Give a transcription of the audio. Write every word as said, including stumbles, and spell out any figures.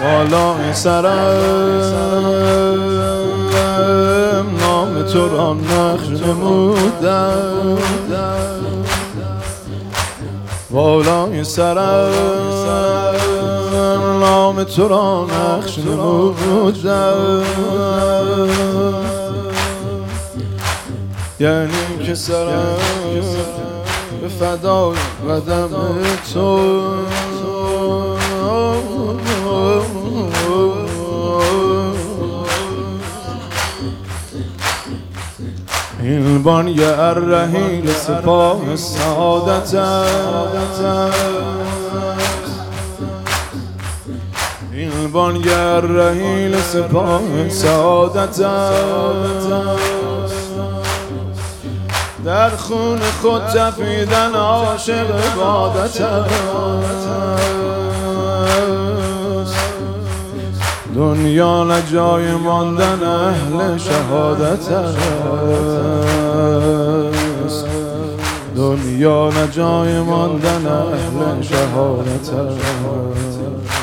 بالای سرم نام تو را نقش نمودم، بالای سرم نام تو را نقش نمودم، یعنی که سرم به فدای قدم تو. این بانگر رحیل سپاه سعادت است، این بانگر رحیل سپاه سعادت است، در خون خود تپیدن عاشق عبادت است، دنیا نه جای ماندن اهل شهادت است، دنیا نه جای ماندن اهل شهادت است.